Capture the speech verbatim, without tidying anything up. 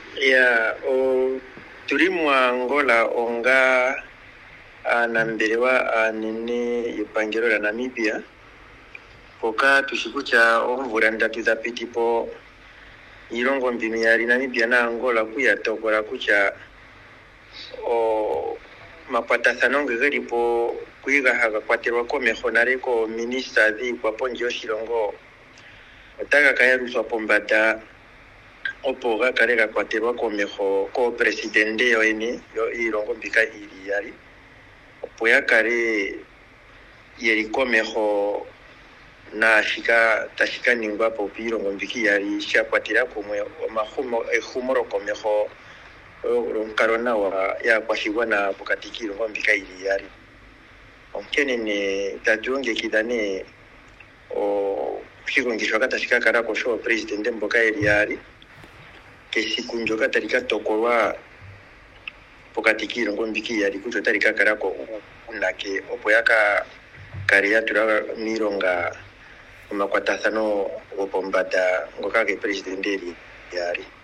ya o turi mu Angola onga anambelewa anene ipangiro la Namibia poka tushikucha omvula ndatu za pitipo ilongo mbinu yali Namibia na Angola kuyatokola kucha o makwatathano ngelipo kuiga haga kwaterwa komeho naleko minister dhi kwa ponji oshilongo otaga kayaruswa pombanda opo gakale gakwaterwa komeho ko presidente yoyene yo ilongo mbika ili yali opo yakale yeli komeho na shika tashika ningwa po pilongo mbiki yali shakwatira kumwe omahumo ehumoro komeho ronkarona wa ya kwashigwana pokati kilongo mbika ili yali onkene ne tajonge kidane o kigongishwa katashika kara ko show president mboka ili yali kesiku njoka talika tokolwa pokati kilongo mbiki yali kucho talika kara ko unake opo yaka kare yatura milonga makwatathano gopombada ngoka ke president ili yali